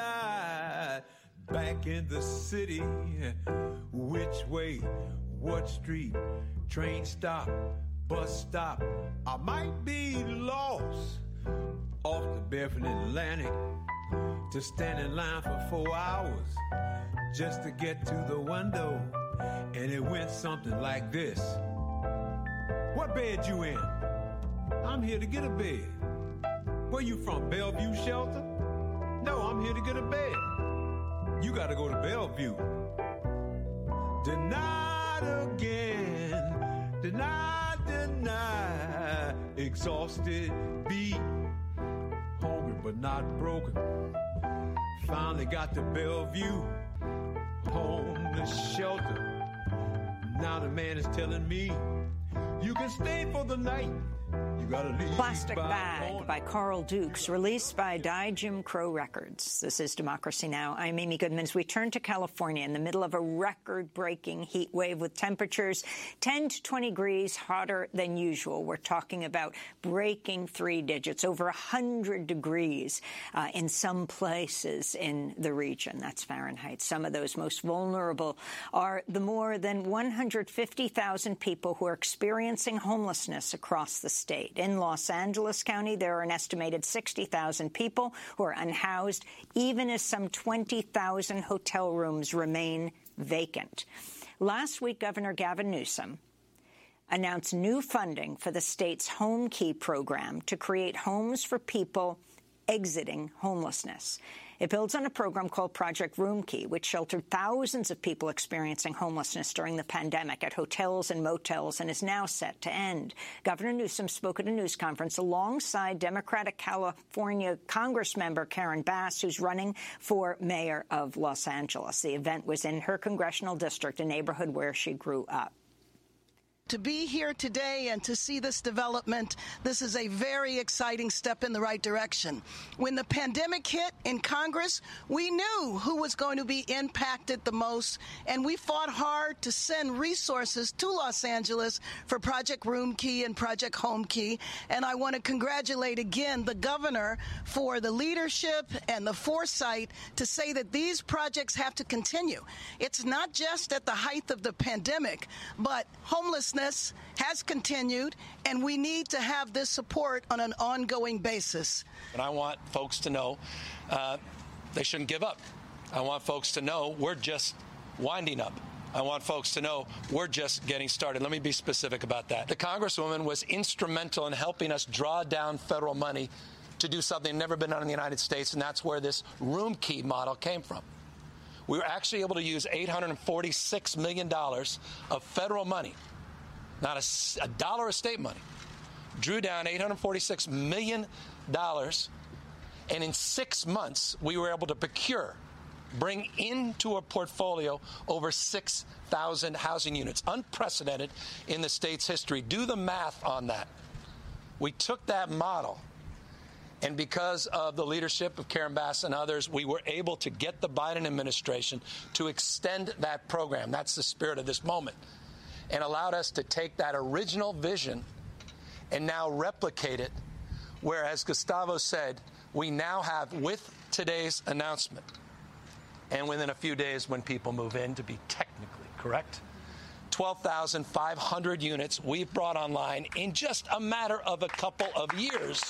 Back in the city, which way, what street? Train stop, bus stop, I might be lost off the Bedford Atlantic to stand in line for 4 hours just to get to the window. And it went something like this. What bed you in? I'm here to get a bed. Where you from, Bellevue Shelter? No, I'm here to get a bed. You gotta go to Bellevue. Denied again, denied, exhausted, beat, hungry but not broken. Finally got to Bellevue, homeless shelter. Now the man is telling me, you can stay for the night. You gotta leave. Plastic Bag by Carl Dukes, released by Die Jim Crow Records. This is Democracy Now! I'm Amy Goodman. As we turn to California in the middle of a record-breaking heat wave with temperatures 10 to 20 degrees hotter than usual. We're talking about breaking 3 digits, over 100 degrees in some places in the region. That's Fahrenheit. Some of those most vulnerable are the more than 150,000 people who are experiencing homelessness across the state. In Los Angeles County, there are an estimated 60,000 people who are unhoused, even as some 20,000 hotel rooms remain vacant. Last week, Governor Gavin Newsom announced new funding for the state's Home Key program to create homes for people exiting homelessness. It builds on a program called Project Room Key, which sheltered thousands of people experiencing homelessness during the pandemic at hotels and motels and is now set to end. Governor Newsom spoke at a news conference alongside Democratic California Congressmember Karen Bass, who's running for mayor of Los Angeles. The event was in her congressional district, a neighborhood where she grew up. To be here today and to see this development, this is a very exciting step in the right direction. When the pandemic hit in Congress, we knew who was going to be impacted the most, and we fought hard to send resources to Los Angeles for Project Room Key and Project Home Key. And I want to congratulate again the governor for the leadership and the foresight to say that these projects have to continue. It's not just at the height of the pandemic, but homelessness has continued, and we need to have this support on an ongoing basis. And I want folks to know they shouldn't give up. I want folks to know we're just winding up. I want folks to know we're just getting started. Let me be specific about that. The Congresswoman was instrumental in helping us draw down federal money to do something never been done in the United States, and that's where this Room Key model came from. We were actually able to use $846 million of federal money, not a dollar of state money, drew down $846 million, and in 6 months, we were able to bring into a portfolio over 6,000 housing units, unprecedented in the state's history. Do the math on that. We took that model, and because of the leadership of Karen Bass and others, we were able to get the Biden administration to extend that program. That's the spirit of this moment. And allowed us to take that original vision and now replicate it, where, as Gustavo said, we now have, with today's announcement, and within a few days when people move in, to be technically correct, 12,500 units we've brought online in just a matter of a couple of years.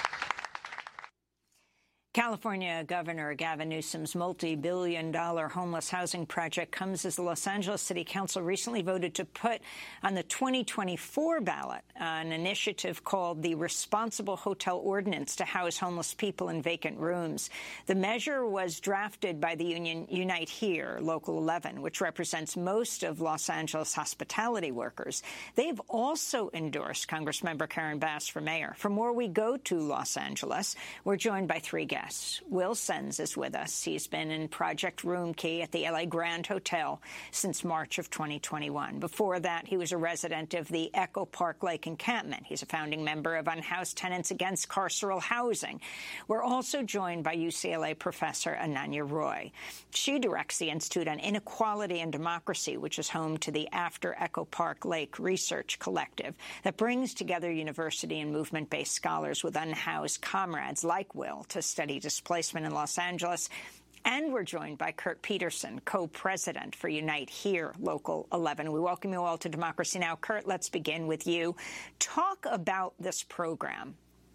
California Governor Gavin Newsom's multi-billion-dollar homeless housing project comes as the Los Angeles City Council recently voted to put on the 2024 ballot an initiative called the Responsible Hotel Ordinance to house homeless people in vacant rooms. The measure was drafted by the union Unite Here, Local 11, which represents most of Los Angeles hospitality workers. They've also endorsed Congressmember Karen Bass for mayor. For more, we go to Los Angeles. We're joined by three guests. Will Sens is with us. He's been in Project Room Key at the LA Grand Hotel since March of 2021. Before that, he was a resident of the Echo Park Lake encampment. He's a founding member of Unhoused Tenants Against Carceral Housing. We're also joined by UCLA professor Ananya Roy. She directs the Institute on Inequality and Democracy, which is home to the After Echo Park Lake Research Collective that brings together university and movement-based scholars with unhoused comrades like Will to study displacement in Los Angeles. And we're joined by Kurt Peterson, co-president for Unite Here, Local 11. We welcome you all to Democracy Now! Kurt, let's begin with you. Talk about this program.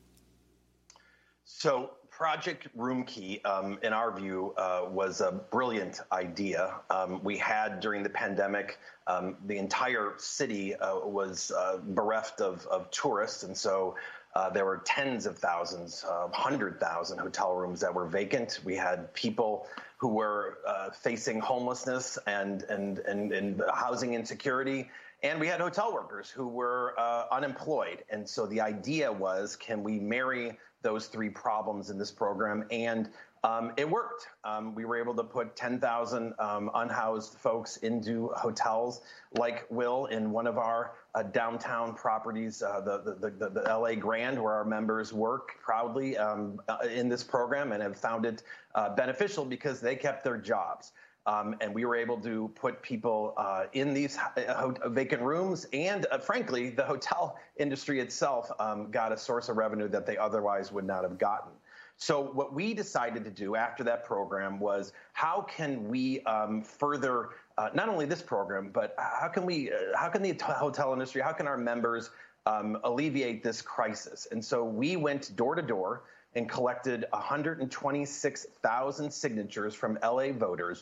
So Project Room Key, in our view, was a brilliant idea. We had, during the pandemic, the entire city was bereft of tourists, and so there were tens of thousands, 100,000 hotel rooms that were vacant. We had people who were facing homelessness and housing insecurity. And we had hotel workers who were unemployed. And so the idea was, can we marry those three problems in this program? And it worked. We were able to put 10,000 unhoused folks into hotels like Will in one of our downtown properties, the LA Grand, where our members work proudly in this program and have found it beneficial because they kept their jobs. And we were able to put people in these vacant rooms. And frankly, the hotel industry itself got a source of revenue that they otherwise would not have gotten. So what we decided to do after that program was, how can we further not only this program, but how can the hotel industry, how can our members alleviate this crisis? And so we went door to door and collected 126,000 signatures from LA voters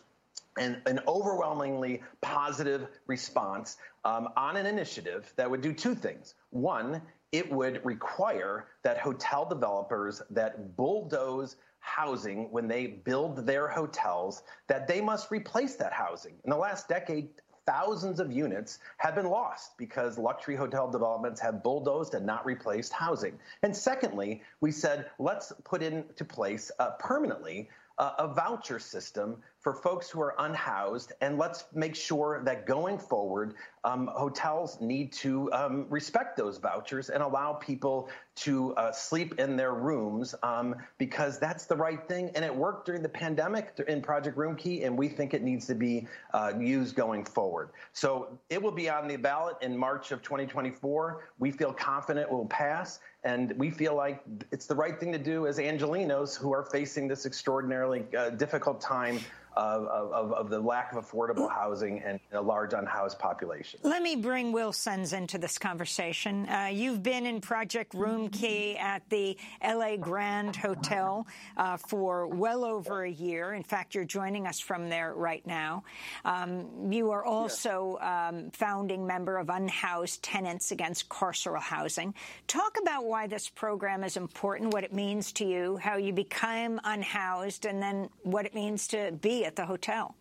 and an overwhelmingly positive response on an initiative that would do two things. One, it would require that hotel developers that bulldoze housing when they build their hotels, that they must replace that housing. In the last decade, thousands of units have been lost because luxury hotel developments have bulldozed and not replaced housing. And secondly, we said, let's put into place permanently a voucher system for folks who are unhoused, and let's make sure that going forward, hotels need to respect those vouchers and allow people to sleep in their rooms because that's the right thing. And it worked during the pandemic in Project Roomkey, and we think it needs to be used going forward. So it will be on the ballot in March of 2024. We feel confident it will pass, and we feel like it's the right thing to do as Angelenos who are facing this extraordinarily difficult time of the lack of affordable housing and a large unhoused population. Let me bring Will Sens into this conversation. You've been in Project Roomkey at the L.A. Grand Hotel for well over a year. In fact, you're joining us from there right now. You are also founding member of Unhoused Tenants Against Carceral Housing. Talk about why this program is important, what it means to you, how you become unhoused, and then what it means to be at the hotel.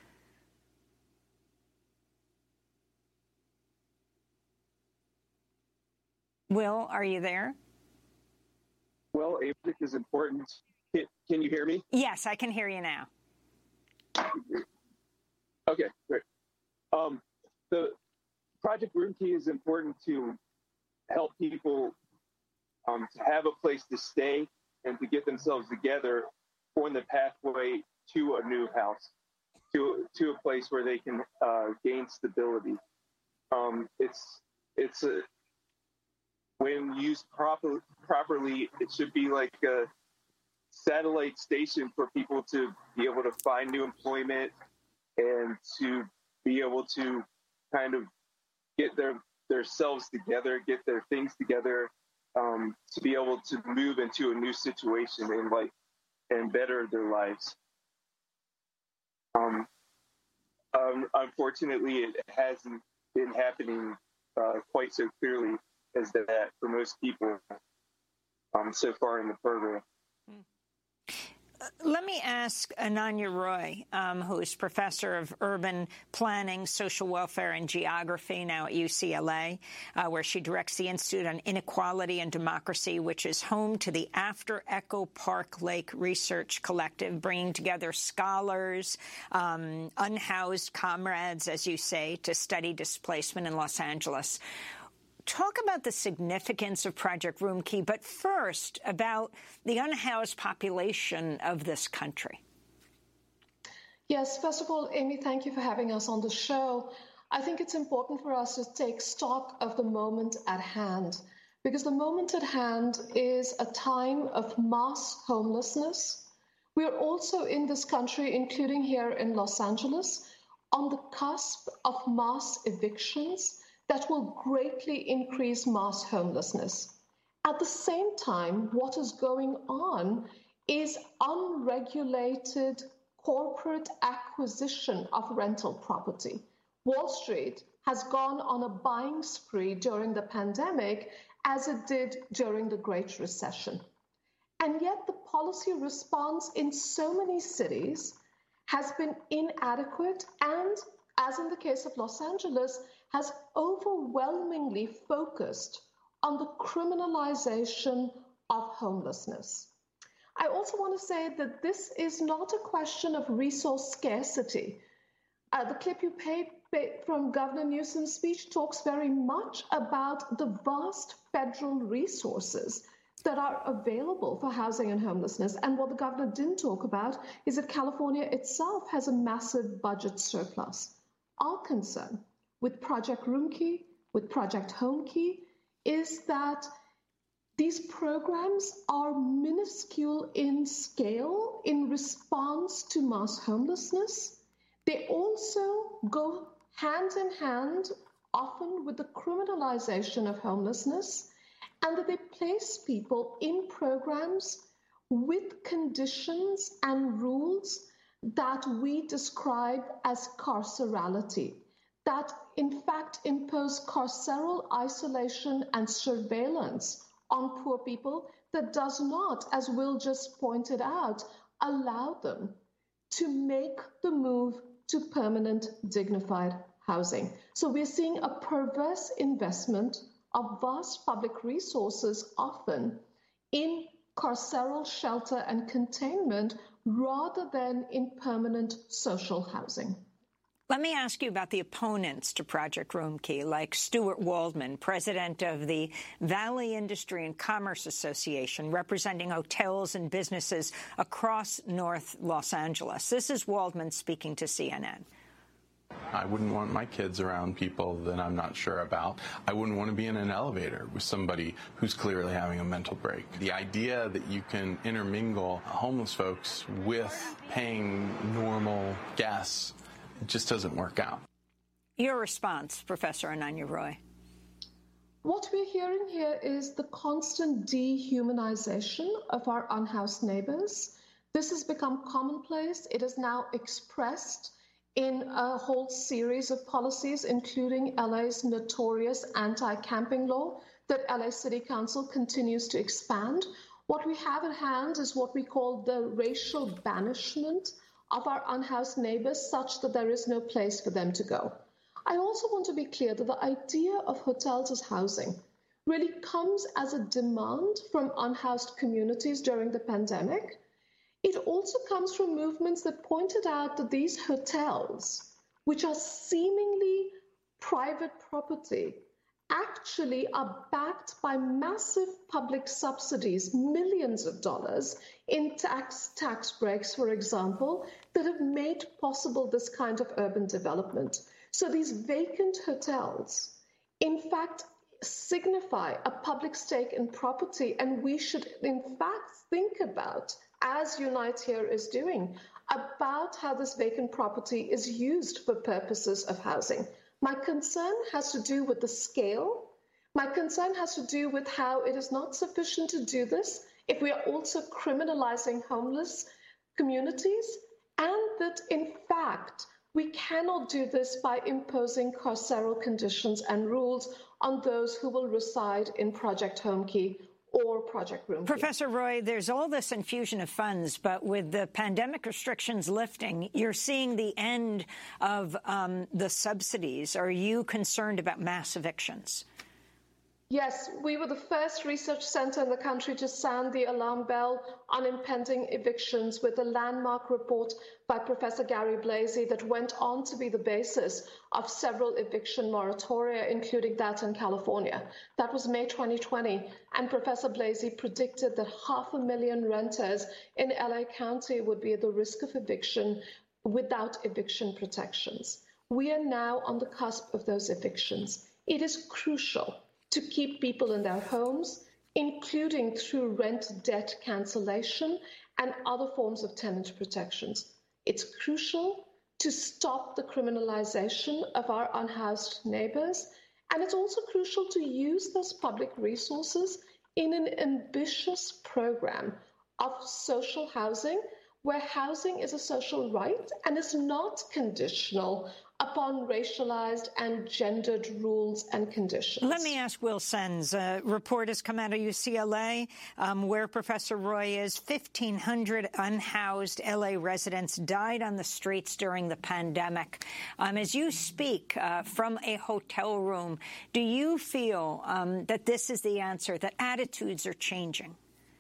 Will, are you there? Well, ABIC is important. Can you hear me? Yes, I can hear you now. Okay, great. The Project Roomkey is important to help people to have a place to stay and to get themselves together on the pathway to a new house, to a place where they can gain stability. When used properly, it should be like a satellite station for people to be able to find new employment and to be able to kind of get their selves together, get their things together, to be able to move into a new situation and better their lives. Unfortunately, it hasn't been happening quite so clearly as that for most people so far in the program. Let me ask Ananya Roy, who is professor of urban planning, social welfare, and geography now at UCLA, where she directs the Institute on Inequality and Democracy, which is home to the After Echo Park Lake Research Collective, bringing together scholars, unhoused comrades, as you say, to study displacement in Los Angeles. Talk about the significance of Project Roomkey, but first about the unhoused population of this country. Yes, first of all, Amy, thank you for having us on the show. I think it's important for us to take stock of the moment at hand, because the moment at hand is a time of mass homelessness. We are also in this country, including here in Los Angeles, on the cusp of mass evictions that will greatly increase mass homelessness. At the same time, what is going on is unregulated corporate acquisition of rental property. Wall Street has gone on a buying spree during the pandemic, as it did during the Great Recession. And yet the policy response in so many cities has been inadequate and, as in the case of Los Angeles, has overwhelmingly focused on the criminalization of homelessness. I also want to say that this is not a question of resource scarcity. The clip you played from Governor Newsom's speech talks very much about the vast federal resources that are available for housing and homelessness. And what the governor didn't talk about is that California itself has a massive budget surplus. Our concern with Project Roomkey, with Project Homekey, is that these programs are minuscule in scale in response to mass homelessness. They also go hand in hand, often with the criminalization of homelessness, and that they place people in programs with conditions and rules that we describe as carcerality, that in fact impose carceral isolation and surveillance on poor people that does not, as Will just pointed out, allow them to make the move to permanent dignified housing. So we're seeing a perverse investment of vast public resources, often in carceral shelter and containment, rather than in permanent social housing. Let me ask you about the opponents to Project Roomkey, like Stuart Waldman, president of the Valley Industry and Commerce Association, representing hotels and businesses across North Los Angeles. This is Waldman speaking to CNN. I wouldn't want my kids around people that I'm not sure about. I wouldn't want to be in an elevator with somebody who's clearly having a mental break. The idea that you can intermingle homeless folks with paying normal guests, it just doesn't work out. Your response, Professor Ananya Roy. What we're hearing here is the constant dehumanization of our unhoused neighbors. This has become commonplace. It is now expressed in a whole series of policies, including LA's notorious anti-camping law that LA City Council continues to expand. What we have at hand is what we call the racial banishment of our unhoused neighbors, such that there is no place for them to go. I also want to be clear that the idea of hotels as housing really comes as a demand from unhoused communities during the pandemic. It also comes from movements that pointed out that these hotels, which are seemingly private property, actually are backed by massive public subsidies, millions of dollars in tax breaks, for example, that have made possible this kind of urban development. So these vacant hotels, in fact, signify a public stake in property, and we should, in fact, think about, as Unite Here is doing, about how this vacant property is used for purposes of housing. My concern has to do with the scale. My concern has to do with how it is not sufficient to do this if we are also criminalizing homeless communities, and that, in fact, we cannot do this by imposing carceral conditions and rules on those who will reside in Project Homekey or Project Roomkey. Professor Roy, there's all this infusion of funds, but with the pandemic restrictions lifting, you're seeing the end of the subsidies. Are you concerned about mass evictions? Yes, we were the first research center in the country to sound the alarm bell on impending evictions with a landmark report by Professor Gary Blasey that went on to be the basis of several eviction moratoria, including that in California. That was May 2020, and Professor Blasey predicted that 500,000 renters in LA County would be at the risk of eviction without eviction protections. We are now on the cusp of those evictions. It is crucial to keep people in their homes, including through rent debt cancellation and other forms of tenant protections. It's crucial to stop the criminalization of our unhoused neighbors, and it's also crucial to use those public resources in an ambitious program of social housing, where housing is a social right and is not conditional upon racialized and gendered rules and conditions. Let me ask Will Sens. A report has come out of UCLA where Professor Roy is. 1,500 unhoused L.A. residents died on the streets during the pandemic. As you speak from a hotel room, do you feel that this is the answer, that attitudes are changing?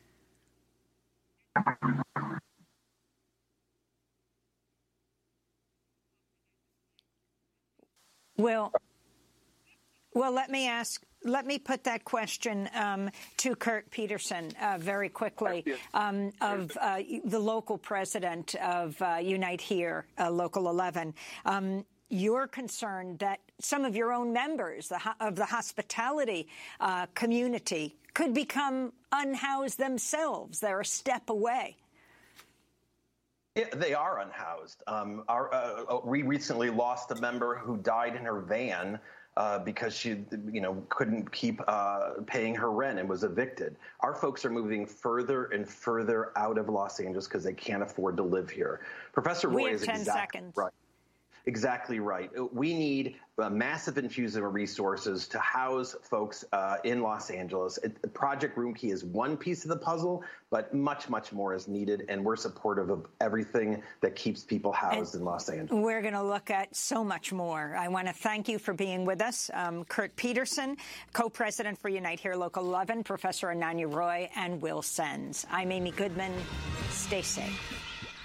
Well, let me put that question to Kurt Peterson very quickly, of the local president of Unite Here, Local 11. You're concerned that some of your own members of the hospitality community could become unhoused themselves. They're a step away. Yeah, they are unhoused. We recently lost a member who died in her van because she, couldn't keep paying her rent and was evicted. Our folks are moving further and further out of Los Angeles because they can't afford to live here. Professor Roy is exactly right. We need a massive infusion of resources to house folks in Los Angeles. Project Roomkey is one piece of the puzzle, but much, much more is needed, and we're supportive of everything that keeps people housed in Los Angeles. We're going to look at so much more. I want to thank you for being with us. Kurt Peterson, co-president for Unite Here Local 11, Professor Ananya Roy, and Will Sens. I'm Amy Goodman. Stay safe.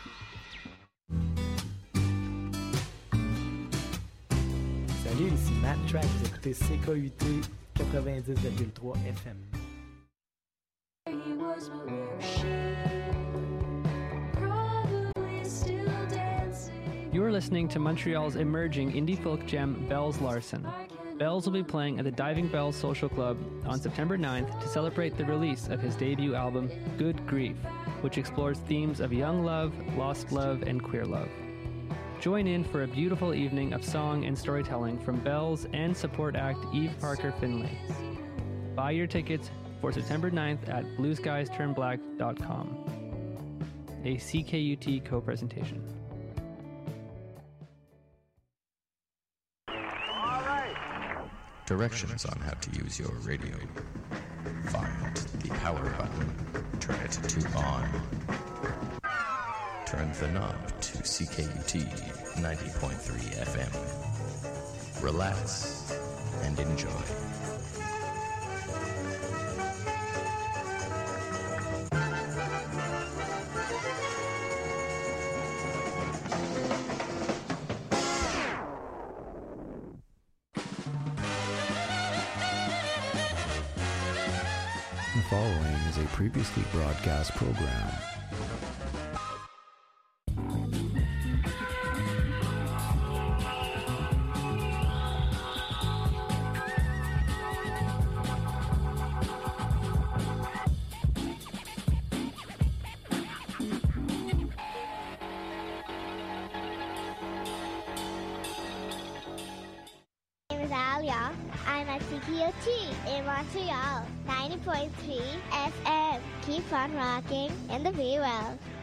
Salut, ici Matt Track, vous écoutez CKUT 90,3 FM. You are listening to Montreal's emerging indie folk gem, Bells Larson. Bells will be playing at the Diving Bells Social Club on September 9th to celebrate the release of his debut album, Good Grief, which explores themes of young love, lost love, and queer love. Join in for a beautiful evening of song and storytelling from Bells and support act Eve Parker Finley. Buy your tickets for September 9th at blueskiesturnblack.com. A CKUT co-presentation. Directions on how to use your radio. Find the power button. Turn it to on. Turn the knob to CKUT 90.3 FM. Relax and enjoy. The following is a previously broadcast program. I'm at CKUT in Montreal, 90.3 FM. Keep on rocking in the free world.